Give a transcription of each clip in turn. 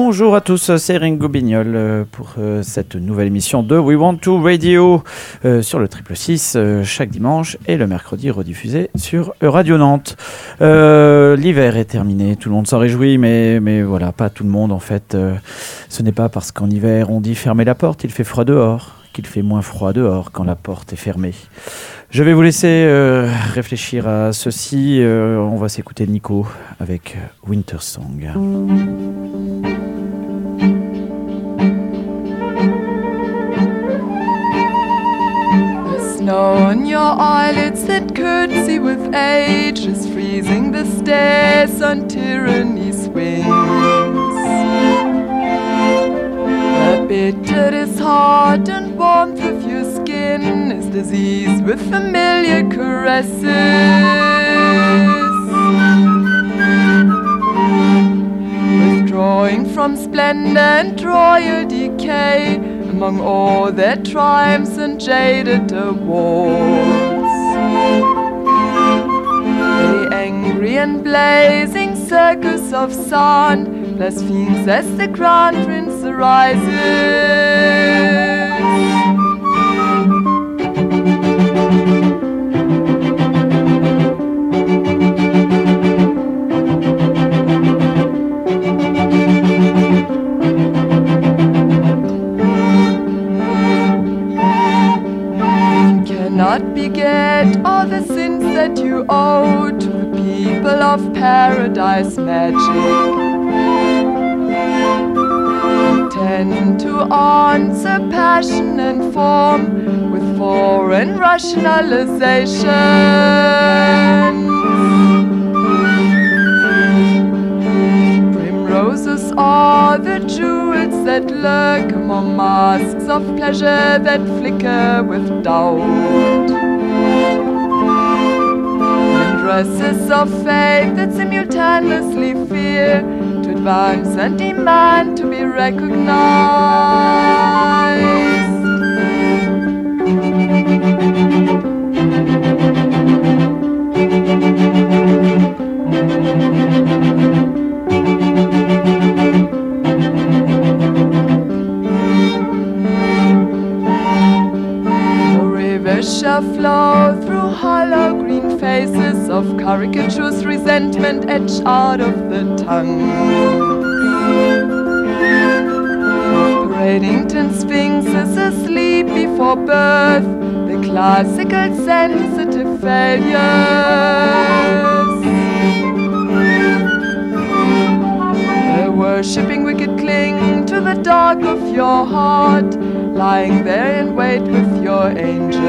Bonjour à tous, c'est Ringo Bignol pour cette nouvelle émission de We Want to Radio sur le 666 chaque dimanche et le mercredi rediffusé sur Radio Nantes. L'hiver est terminé, tout le monde s'en réjouit, mais voilà, pas tout le monde en fait. Ce n'est pas parce qu'en hiver on dit fermer la porte, il fait froid dehors, qu'il fait moins froid dehors quand la porte est fermée. Je vais vous laisser réfléchir à ceci. On va s'écouter Nico avec Winter Song. Snow on your eyelids that curtsy with age is freezing the stairs on tyranny swings. The bitterness heart and warmth of your skin is disease with familiar caresses. Withdrawing from splendor and royal decay among all their triumphs and jaded awards. The angry and blazing circus of sun blasphemes as the crown prince arises. Not beget all the sins that you owe to the people of paradise magic. Tend to answer passion and form with foreign rationalization. Primroses are the jewels that lurk among masks of pleasure that flicker with doubt. And dresses of faith that simultaneously fear to advance and demand to be recognized. Shall flow through hollow green faces of caricatures, resentment etched out of the tongue. Braidington Sphinx is asleep before birth, the classical sensitive failures. The worshipping wicked cling to the dark of your heart, lying there in wait with your angels.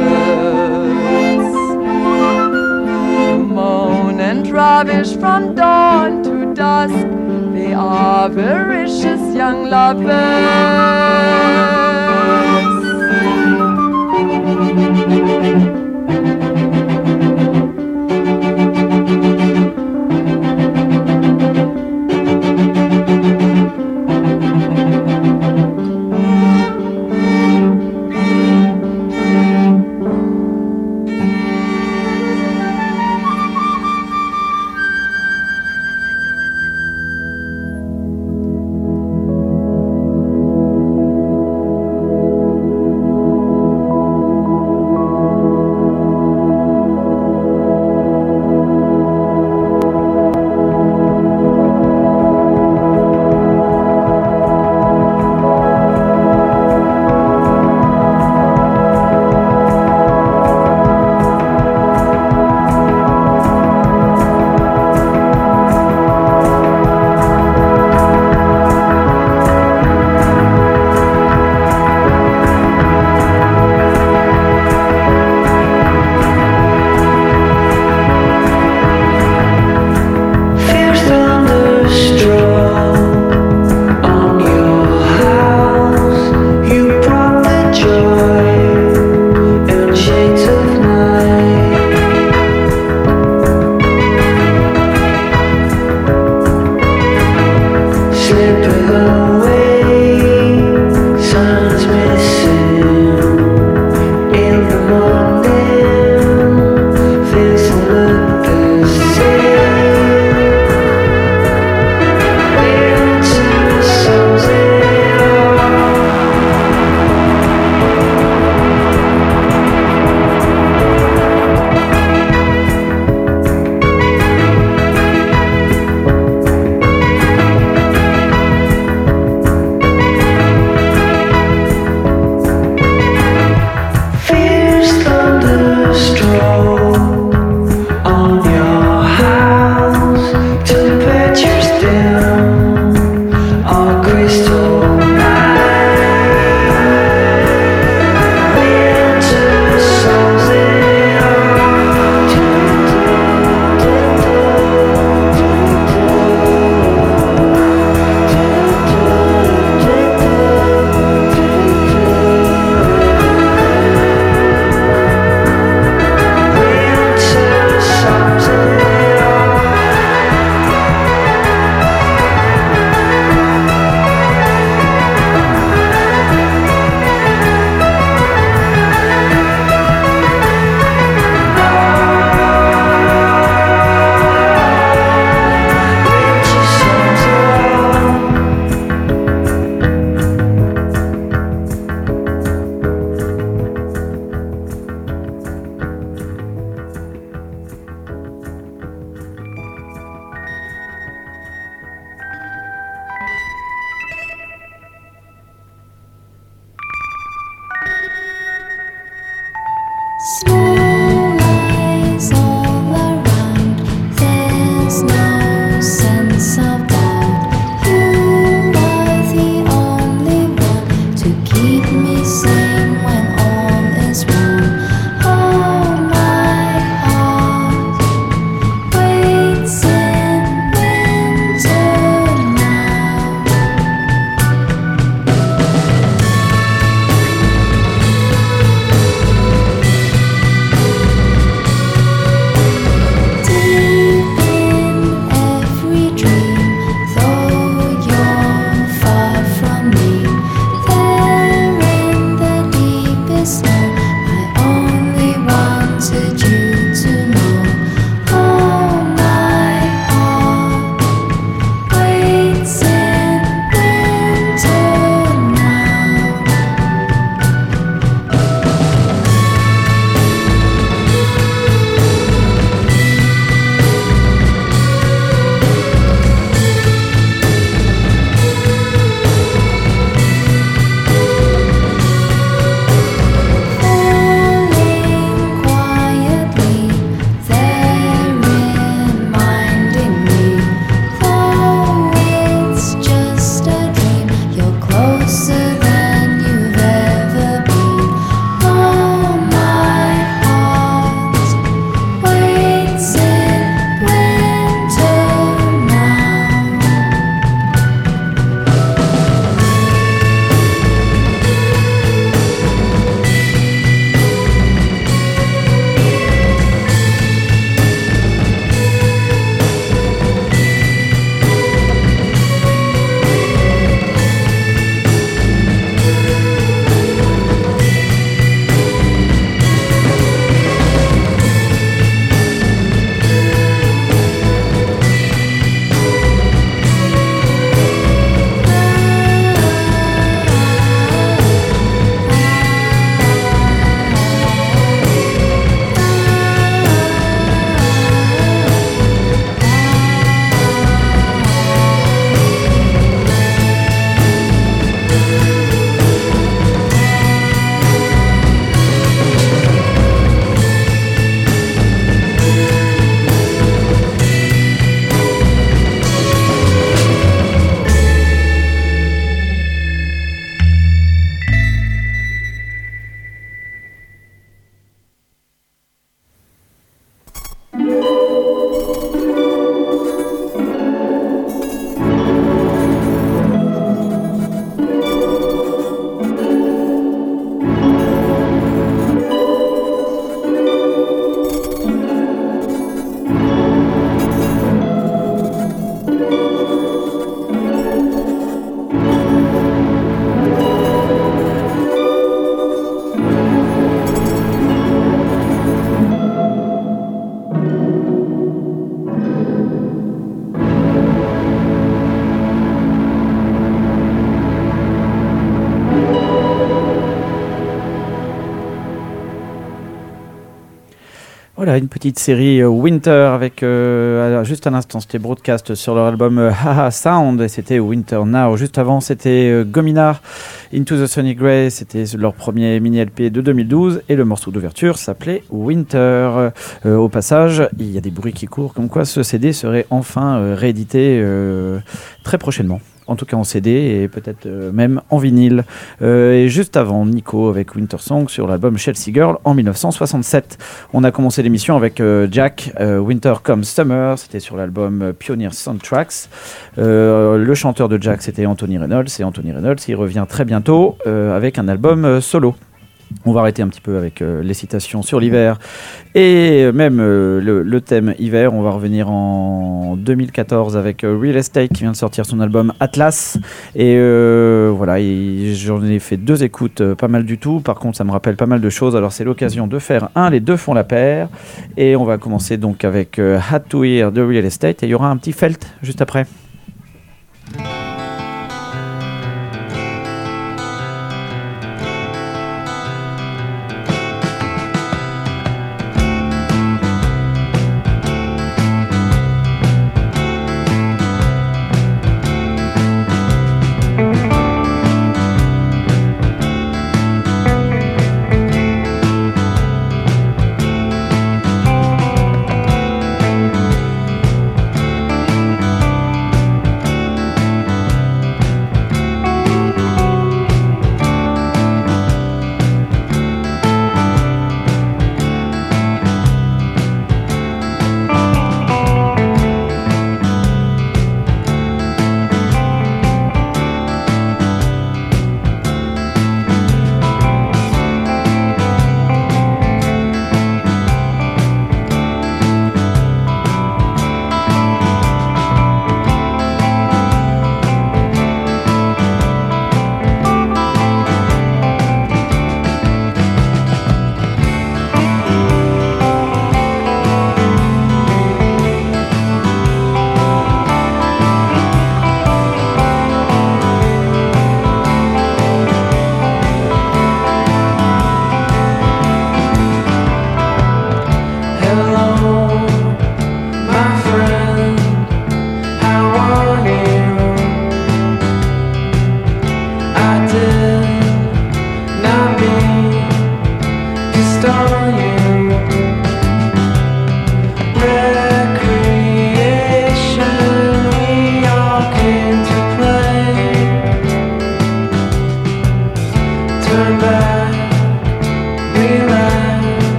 You moan and ravish from dawn to dusk, they are avaricious young lovers. Voilà, une petite série Winter avec, juste un instant, c'était Broadcast sur leur album Haha Sound et c'était Winter Now. Juste avant, c'était Gominar, Into the Sunny Grey, c'était leur premier mini-LP de 2012 et le morceau d'ouverture s'appelait Winter. Au passage, il y a des bruits qui courent comme quoi ce CD serait enfin réédité très prochainement. En tout cas en CD et peut-être même en vinyle. Et juste avant, Nico avec Winter Song sur l'album Chelsea Girl en 1967. On a commencé l'émission avec Jack, Winter Comes Summer, c'était sur l'album Pioneer Soundtracks. Le chanteur de Jack, c'était Anthony Reynolds, et Anthony Reynolds, il revient très bientôt avec un album solo. On va arrêter un petit peu avec les citations sur l'hiver et même le thème hiver. On va revenir en 2014 avec Real Estate qui vient de sortir son album Atlas. Et voilà, j'en ai fait 2 écoutes, pas mal du tout. Par contre, ça me rappelle pas mal de choses. Alors, c'est l'occasion de faire les deux font la paire. Et on va commencer donc avec Had to Hear de Real Estate. Et il y aura un petit felt juste après.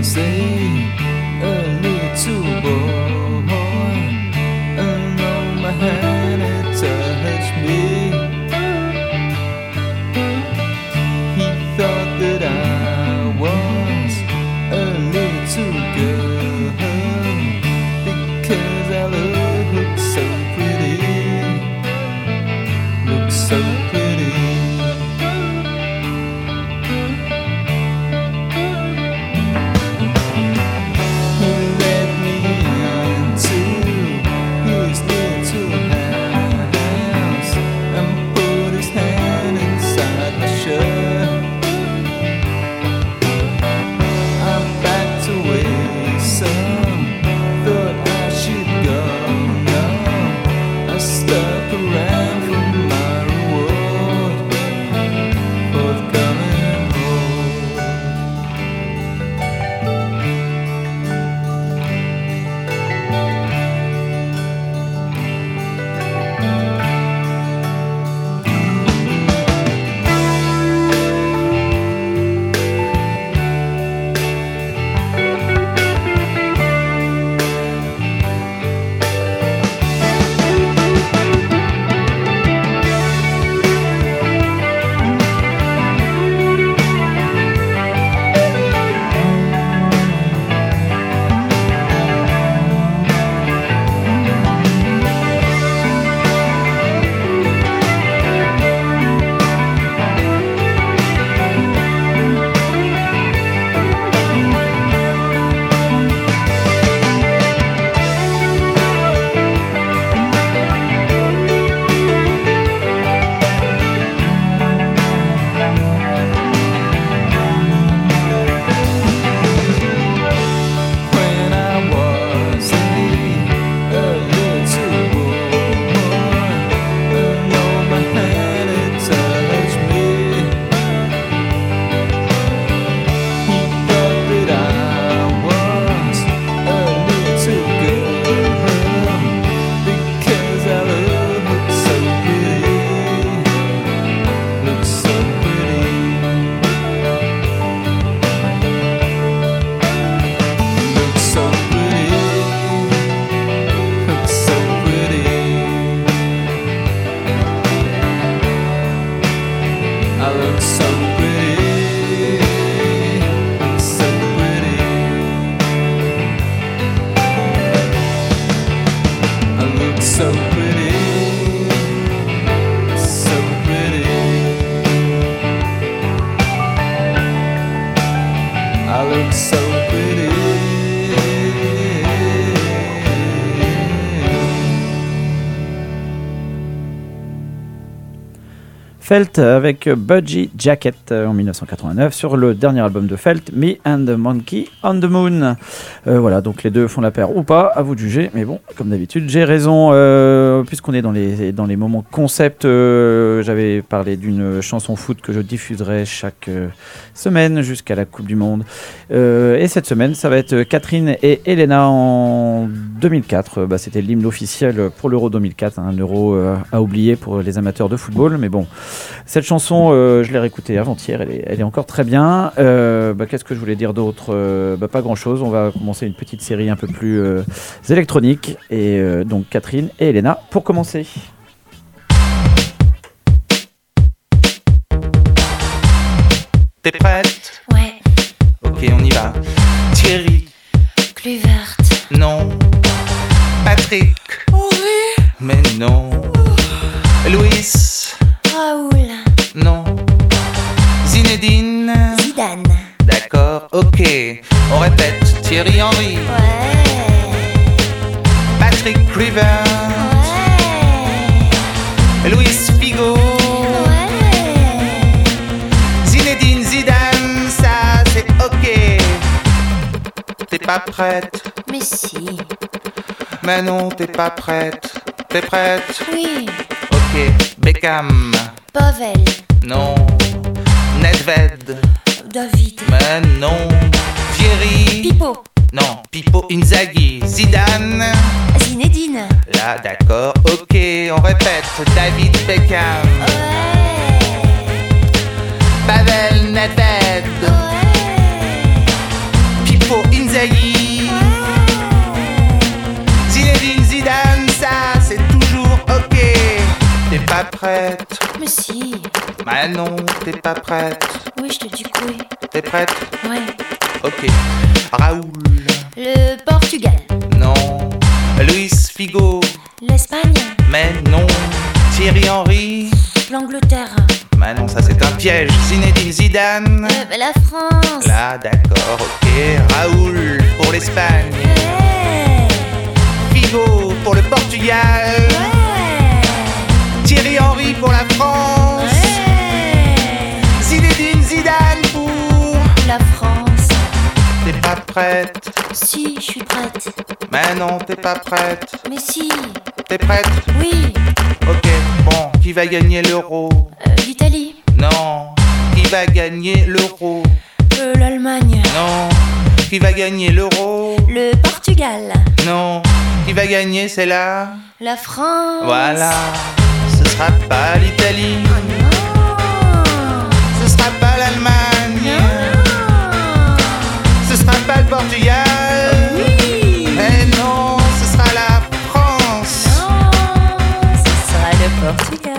Felt avec Budgie Jacket en 1989 sur le dernier album de Felt, Me and the Monkey on the Moon. Voilà, donc les deux font la paire ou pas, à vous de juger, mais bon, comme d'habitude, j'ai raison, puisqu'on est dans les moments concept, j'avais parlé d'une chanson foot que je diffuserai chaque semaine jusqu'à la Coupe du Monde. Et cette semaine, ça va être Catherine et Elena en 2004. C'était l'hymne officiel pour l'Euro 2004, un Euro à oublier pour les amateurs de football, mais bon. Cette chanson, je l'ai réécoutée avant-hier, elle est encore très bien. Qu'est-ce que je voulais dire d'autre ? Pas grand-chose, on va commencer une petite série un peu plus électronique. Et donc Catherine et Elena pour commencer. T'es prête ? Ouais. Ok, on y va. Thierry. Kluivert. Non. Patrick. Oui. Mais non. Louis. Raoul. Non. Zinedine. Zidane. D'accord, ok. On répète. Thierry Henry. Ouais. Patrick Kluivert. Ouais. Luis Figo. Ouais. Zinedine Zidane, ça c'est ok. T'es pas prête? Mais si. Mais non, t'es pas prête. T'es prête? Oui. Ok. Beckham. Pavel. Non. Nedved. David. Mais non. Thierry. Pipo. Non. Pippo Inzaghi. Zidane. Zinedine. Là, d'accord. Ok, on répète. David Beckham. Ouais. Pavel Nedved. Ouais. Pippo prête. Mais si. Bah non, t'es pas prête. Oui, je te dis que oui. T'es prête? Ouais. Ok. Raoul. Le Portugal. Non. Luis Figo. L'Espagne. Mais non. Thierry Henry. L'Angleterre. Bah non, ça c'est un piège. Zinedine Zidane. La France. Là, d'accord, ok. Raoul pour l'Espagne. Ouais. Figo pour le Portugal. Ouais. Thierry Henry pour la France. Ouais. Zinedine Zidane pour... La France. T'es pas prête? Si, je suis prête. Mais non, t'es pas prête. Mais si. T'es prête? Oui. Ok, bon, qui va gagner l'euro? L'Italie. Non. Qui va gagner l'euro? L'Allemagne. Non. Qui va gagner l'euro? Le Portugal. Non. Qui va gagner, c'est là? La France. Voilà. Ce sera pas l'Italie. Oh non. Ce sera pas l'Allemagne. Non. Ce sera pas le Portugal. Oui. Mais non, ce sera la France. Non, ce sera le Portugal.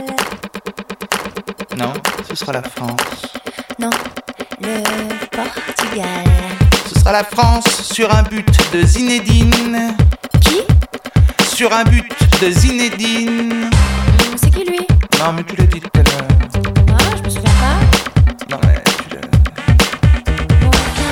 Non, ce sera la France. Non, le Portugal. Ce sera la France sur un but de Zinedine. Qui? Sur un but de Zinedine. C'est qui lui? Non, mais tu l'as dit tout à l'heure. Ah, je me souviens pas. Non, mais tu l'as... Bon,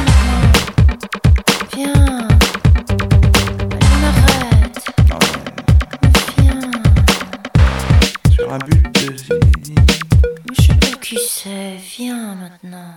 viens maintenant. Viens. Allez, m'arrête. Non, mais... Viens. Sur un but de Zinedine. Mais je sais pas qui c'est. Viens maintenant.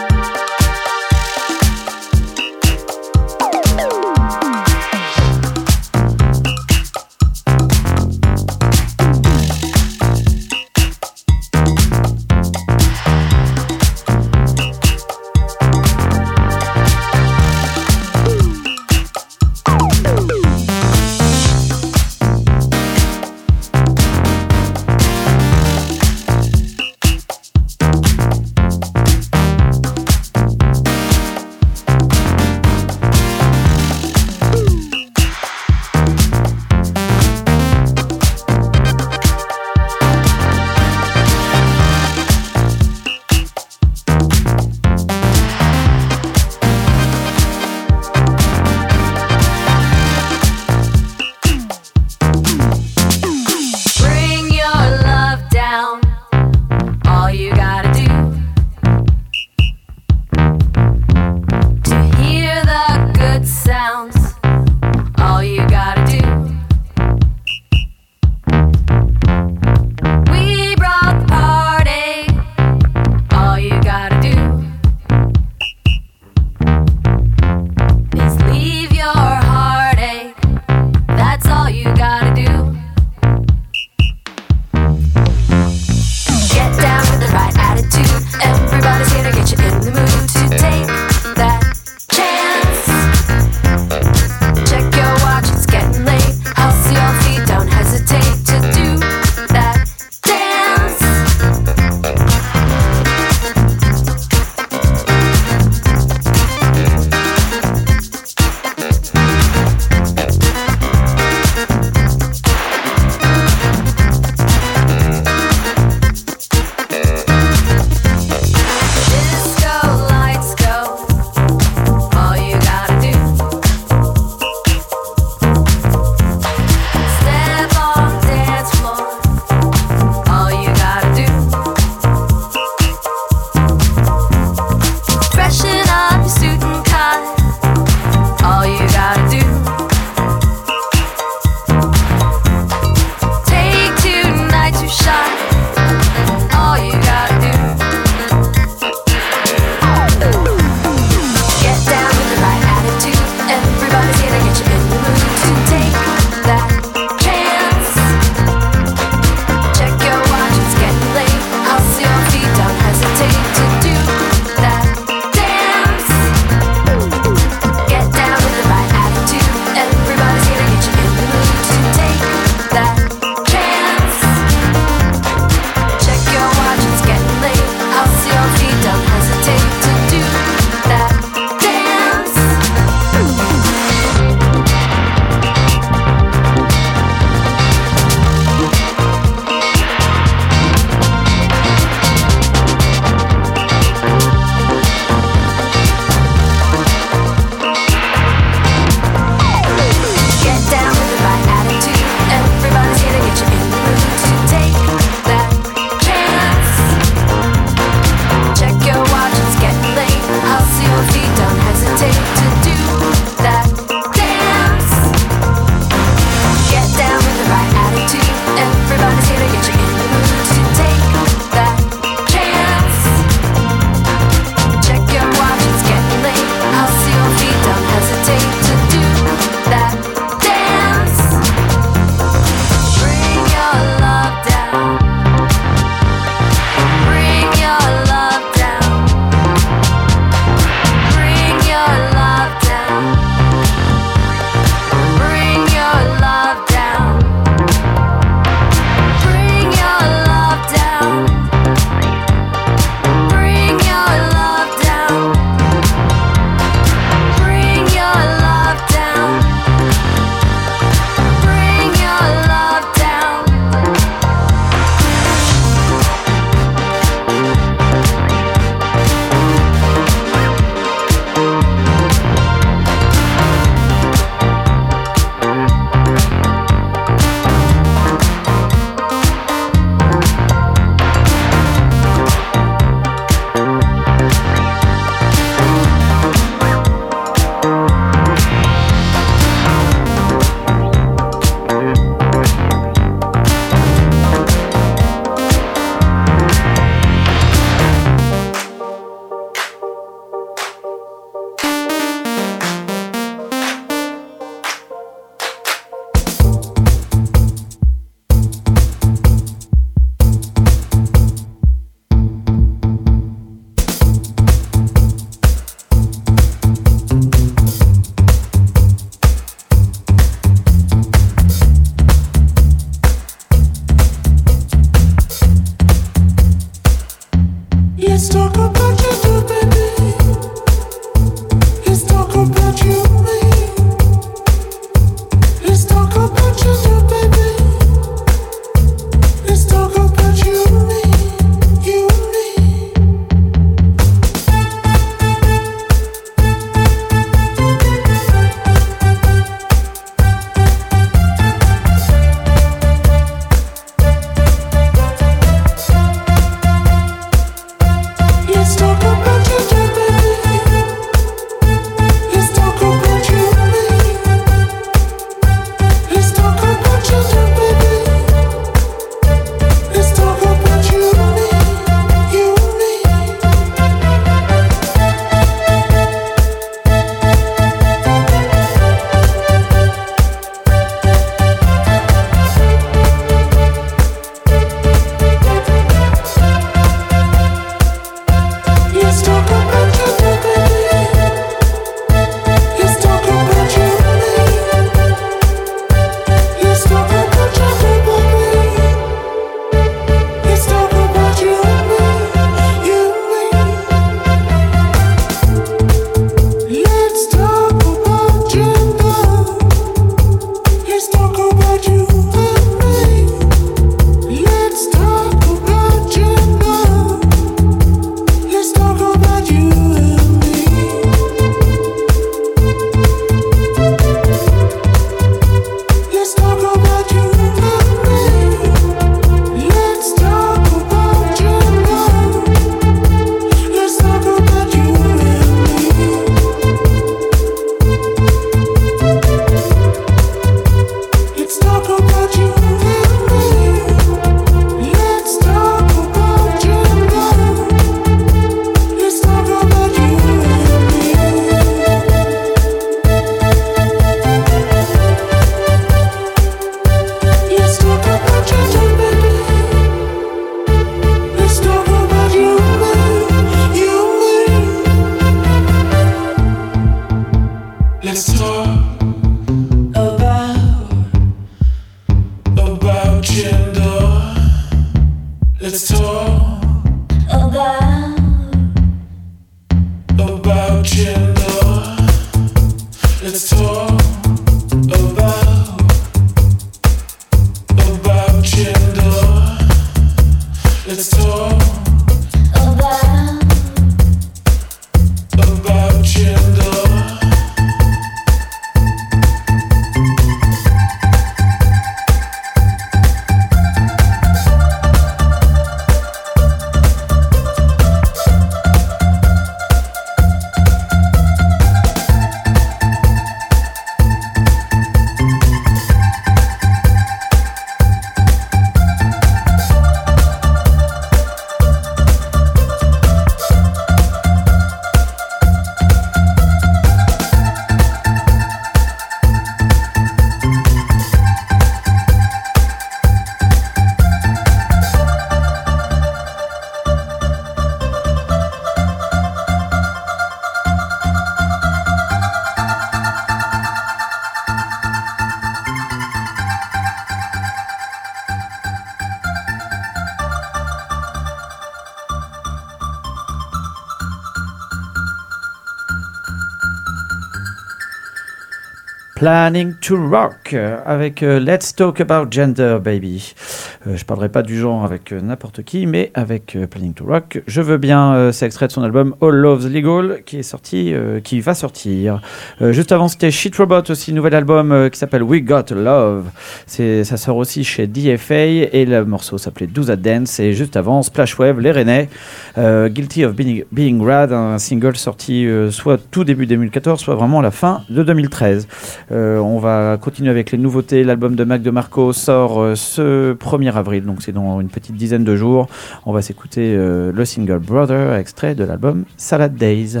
Planning to Rock avec Let's Talk About Gender Baby. Je parlerai pas du genre avec n'importe qui, mais avec Planning to Rock, je veux bien. C'est extrait de son album All Love's Legal qui est sorti, qui va sortir. Juste avant, c'était Shit Robot aussi, nouvel album qui s'appelle We Got Love. Ça sort aussi chez DFA et le morceau s'appelait Do That Dance. Et juste avant, Splash Wave, les Rennais, Guilty of Being Rad, un single sorti soit tout début 2014, soit vraiment à la fin de 2013. On va continuer avec les nouveautés. L'album de Mac DeMarco sort ce 1er avril, donc c'est dans une petite dizaine de jours. On va s'écouter le single Brother, extrait de l'album Salad Days.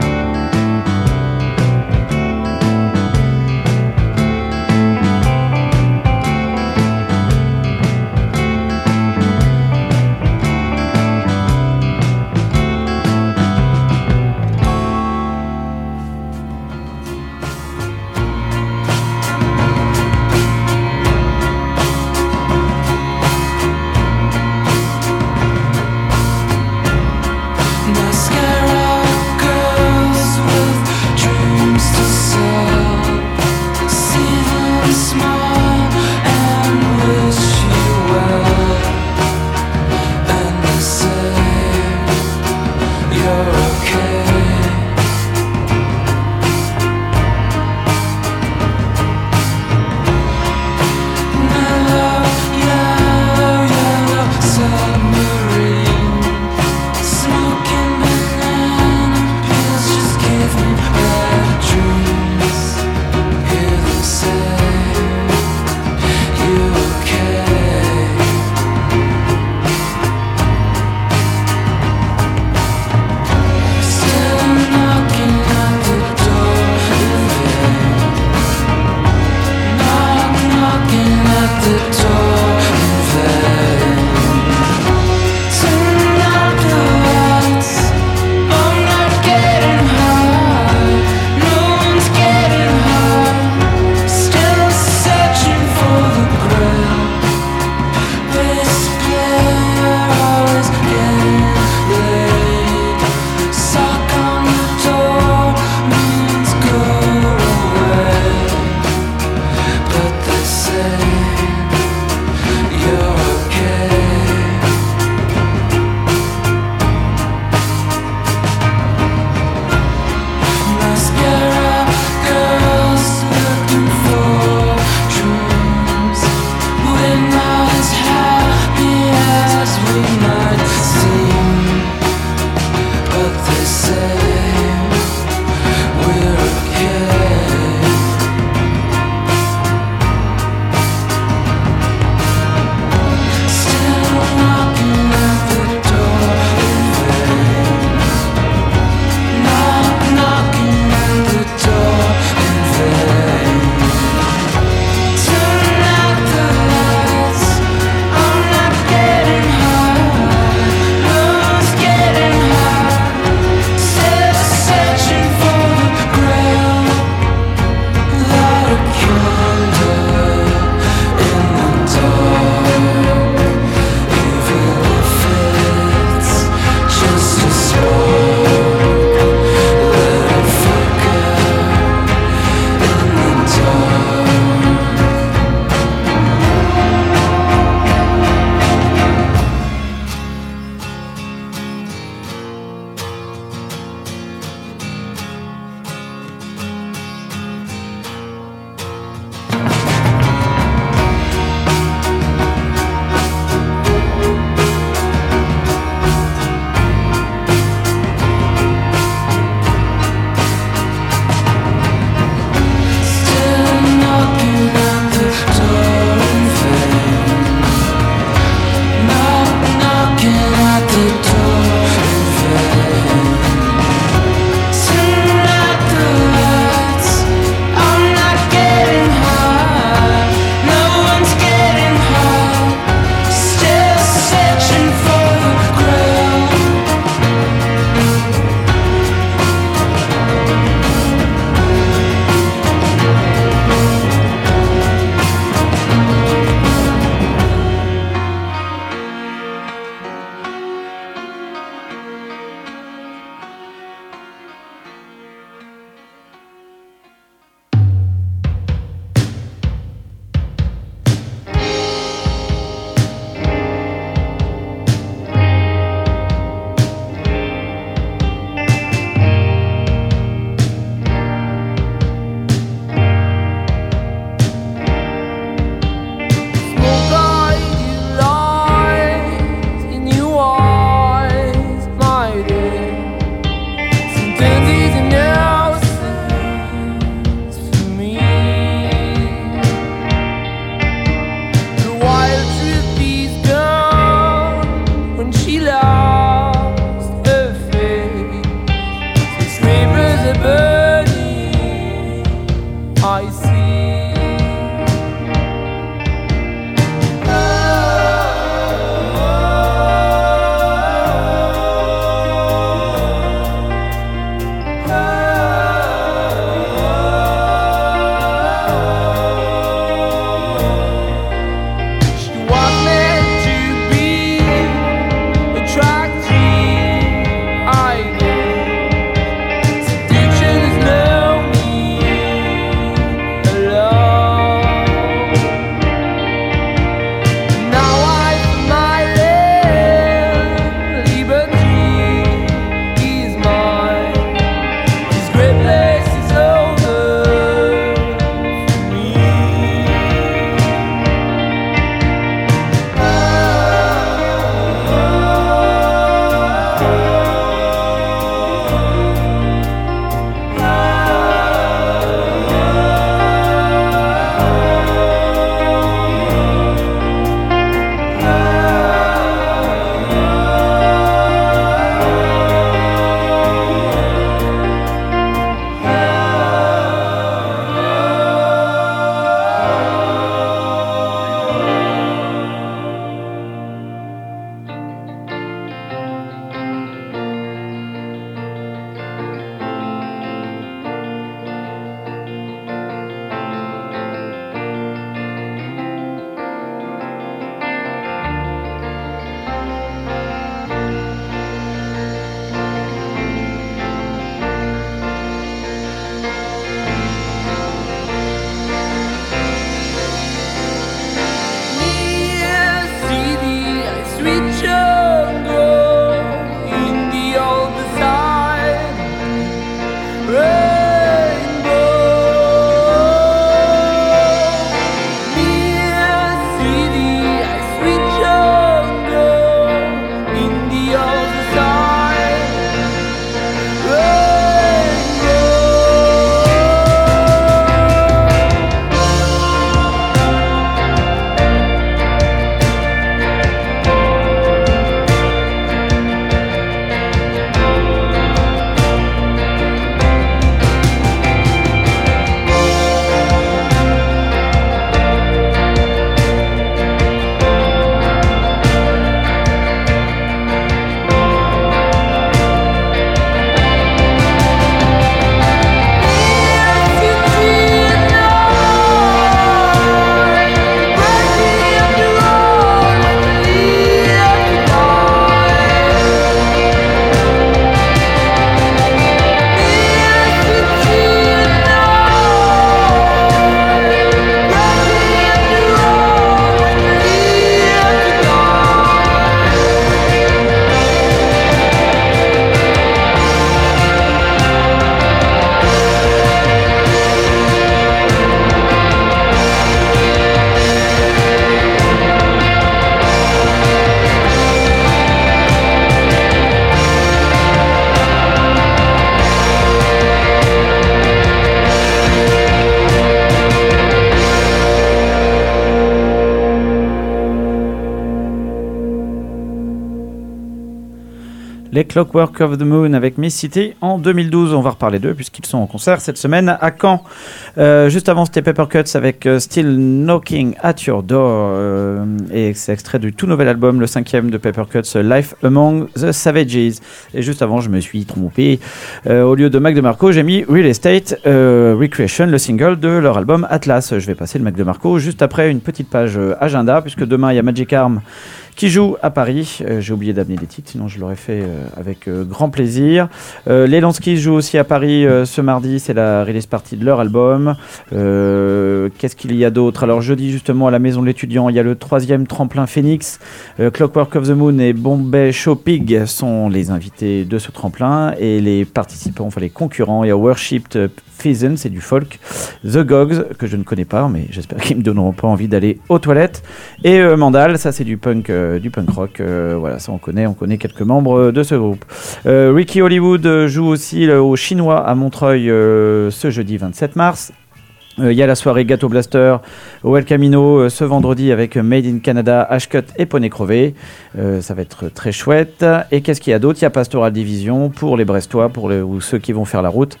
Les Clockwork of the Moon avec Miss City en 2012. On va reparler d'eux puisqu'ils sont en concert cette semaine à Caen. Juste avant, c'était Papercuts avec Still Knocking at Your Door. Et c'est extrait du tout nouvel album, le 5e de Papercuts, Life Among the Savages. Et juste avant, je me suis trompé. Au lieu de Mac DeMarco, j'ai mis Real Estate Recreation, le single de leur album Atlas. Je vais passer le Mac DeMarco juste après une petite page agenda, puisque demain, il y a Magic Arm qui joue à Paris. J'ai oublié d'amener les titres, sinon je l'aurais fait avec grand plaisir. Les Lansky jouent aussi à Paris ce mardi, c'est la release party de leur album. Qu'est-ce qu'il y a d'autre? Alors jeudi justement à la Maison de l'Étudiant, il y a le 3e tremplin Phoenix. Clockwork of the Moon et Bombay Show Pig sont les invités de ce tremplin, et les participants, enfin les concurrents, il y a Worshipped Pheasant, c'est du folk, The Gogs, que je ne connais pas, mais j'espère qu'ils me donneront pas envie d'aller aux toilettes, et Mandal, ça c'est du punk rock, voilà, ça on connaît quelques membres de ce groupe. Ricky Hollywood joue aussi au Chinois à Montreuil ce jeudi 27 mars. Il y a la soirée Gâteau Blaster au El Camino ce vendredi avec Made in Canada, Ashcut et Poney Crevé. Ça va être très chouette. Et qu'est-ce qu'il y a d'autre? Il y a Pastoral Division pour les Brestois, ou ceux qui vont faire la route.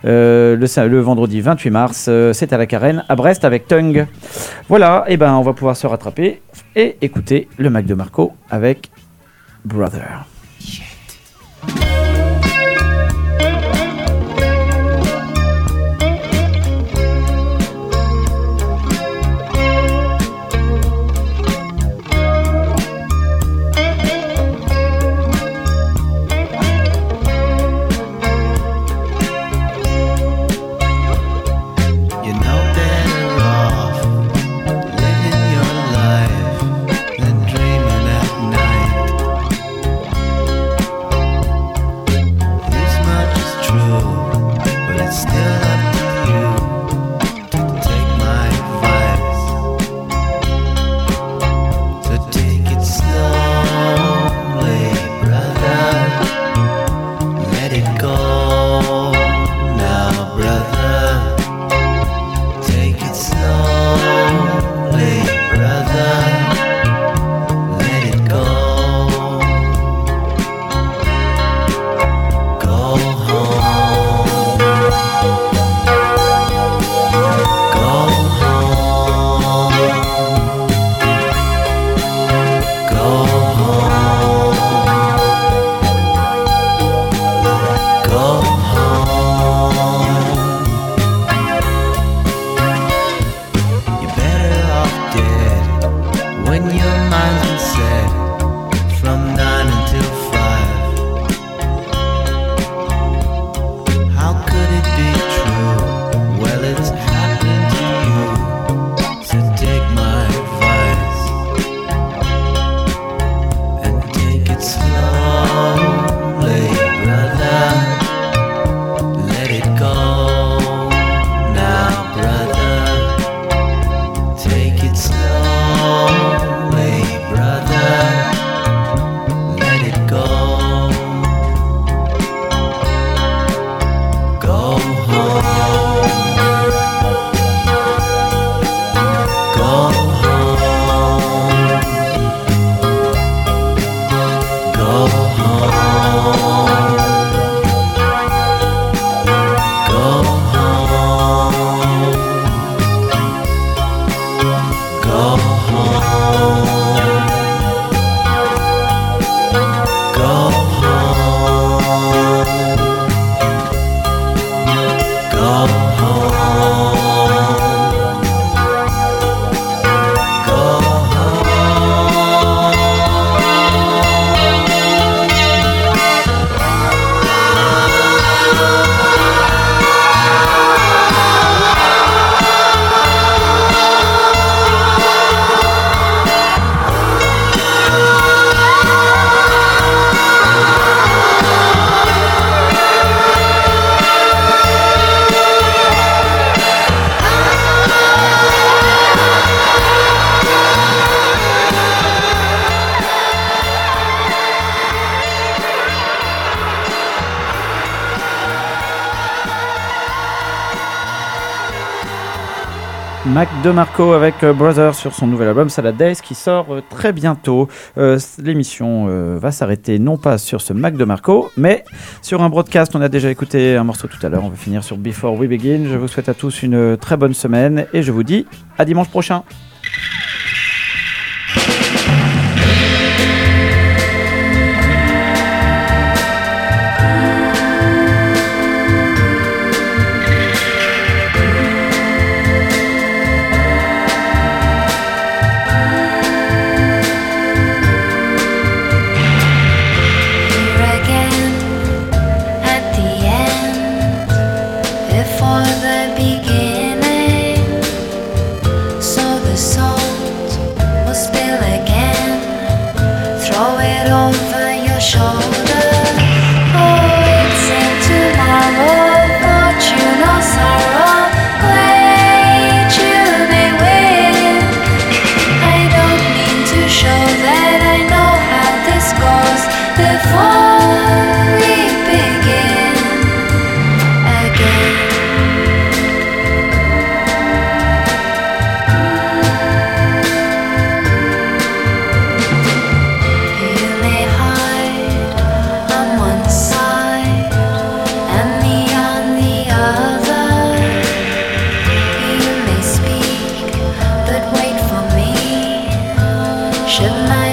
Le vendredi 28 mars, c'est à la Carène à Brest avec Tung. Voilà, et on va pouvoir se rattraper et écouter le Mac DeMarco avec Brother. Slowly, brother. Mac DeMarco avec Brothers sur son nouvel album Salad Days qui sort très bientôt. L'émission va s'arrêter non pas sur ce Mac DeMarco, mais sur un broadcast. On a déjà écouté un morceau tout à l'heure. On va finir sur Before We Begin. Je vous souhaite à tous une très bonne semaine et je vous dis à dimanche prochain. Should my